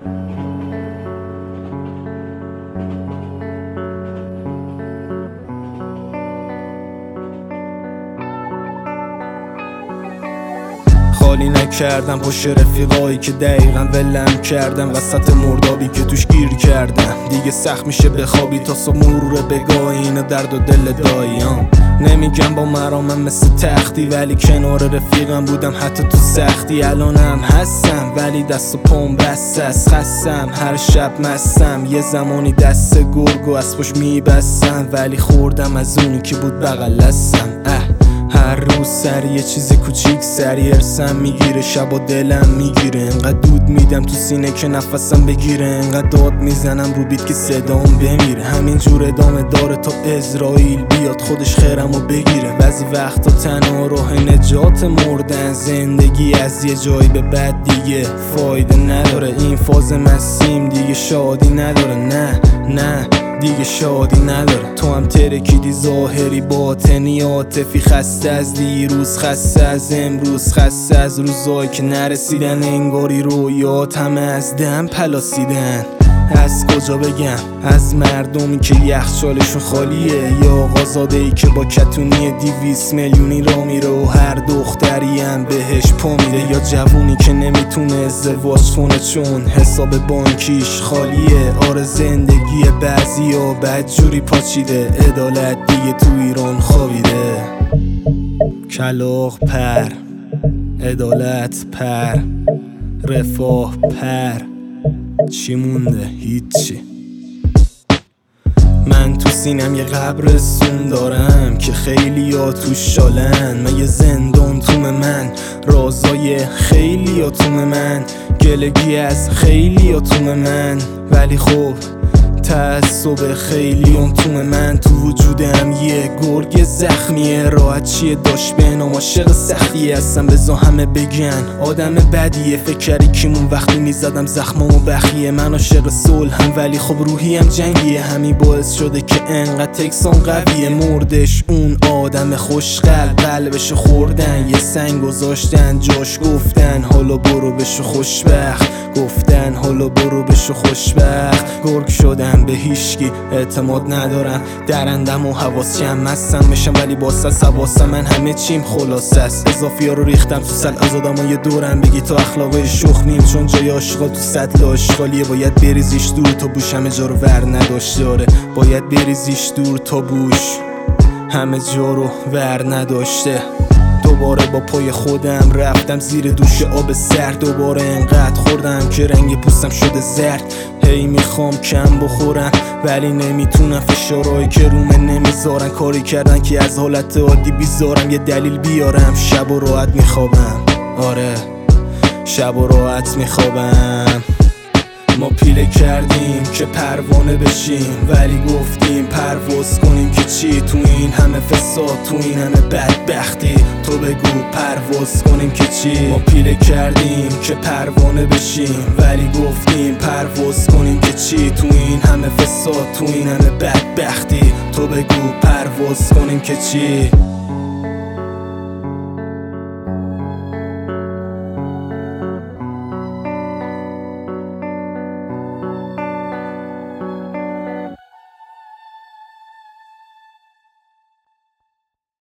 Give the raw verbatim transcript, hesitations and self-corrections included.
خالی نکردم پشت رفیقایی که دقیقا ولم کردم، وسط مردابی که توش گیر کردم. دیگه سخت میشه بخوابی تا صبح مرور بگاهی، اینو درد و دل داییام. نمیگم با مرامم مثل تختی، ولی کنار رفیقم بودم حتی تو سختی. الانم هستم ولی دست و پام بسته است، خستم هر شب مستم. یه زمانی دست گرگو از پشت میبستم، ولی خوردم از اونی که بود بغل دستم. اه هر روز سر یه چیز کوچیک سری ارسم میگیره، شب و دلم میگیره. انقدر دود میدم تو سینه که نفسم بگیره، انقدر داد میزنم رو بیت که صدام بمیره. همینجور ادامه داره تا اسرائیل بیاد خودش خیرمو بگیره. بعضی وقتا تنها راه نجات مردن، زندگی از یه جایی به بعد دیگه فایده نداره. این فاز مسیم دیگه شادی نداره، نه نه دیگه شادی نداره. تو هم ترکیدی ظاهری باطنی عاطفی، خسته از دیروز، خسته از امروز، خسته از روزایی که نرسیدن. انگاری رویات همه از دم پلاسیدن. از کجا بگم؟ از مردمی که یخچالشون خالیه، یا آقازاده‌ای که با کتونی دیویس میلیونی را میره و هر دختری هم بهش پا میره، یا جوونی که نمیتونه ازدواج کنه چون حساب بانکیش خالیه. آره زندگی بعضیا بدجوری پاچیده، عدالت دیگه تو ایران خوابیده. کلاغ پر، عدالت پر، رفاه پر، چی مونده؟ هیچی. من تو سینم یه قبرستون دارم که خیلی ها توش شالن. من یه زندان توم من، رازای خیلی ها توم من، گلگی از خیلی ها توم من. ولی خب تعصب خیلی هم توم من. تو وجودم یه گرگ زخمیه، راحت چیه داشت به نام. عاشق سختی هستم بزا همه بگن آدم بدیه. فکر کردی کیمون وقتی میزدم زخمامو بخیه. من عاشق صلحم ولی خب روحیم جنگیه. همین باعث شده که انقدر تکسان قویه. مردش اون آدم خوشقلب، قلبشو خوردن، یه سنگ گذاشتن جاش، گفتن حالا برو بشو خوشبخت، گفتن حالا برو بشو خوشبخت. گرگ شدم به هیشکی اعتماد ندارم، درندم و حواس کم مستم میشم ولی باست حواسم من همه چیم خلاصه است. اضافی ها رو ریختم تو سل از آدم های دورم، بگی تو اخلاقای شوخ میم چون جای آشغال تو سطل آشغالیه. باید بریزیش دور تا بوش همه جا رو ور نداشته. آره باید بریزیش دور تا بوش همه جا رو ور نداشته. دوباره با پای خودم رفتم زیر دوش آب سرد. دوباره انقدر خوردم که رنگ پوستم شده زرد. هی میخوام کم بخورم ولی نمیتونم، فشارهایی که رومه نمیذارن. کاری کردن که از حالت عادی بیزارم، یه دلیل بیارم. شب و راحت میخوابم، آره شب و راحت میخوابم. ما پیله کردیم که پروانه بشیم، ولی گفتیم پرواز کنیم که چی؟ تو این همه فساد، تو این همه بدبختی، تو بگو پرواز کنیم که چی؟ ما پیله کردیم که پروانه بشیم، ولی گفتیم پرواز کنیم که چی؟ تو این همه فساد، تو این همه بدبختی، تو بگو پرواز کنیم که چی؟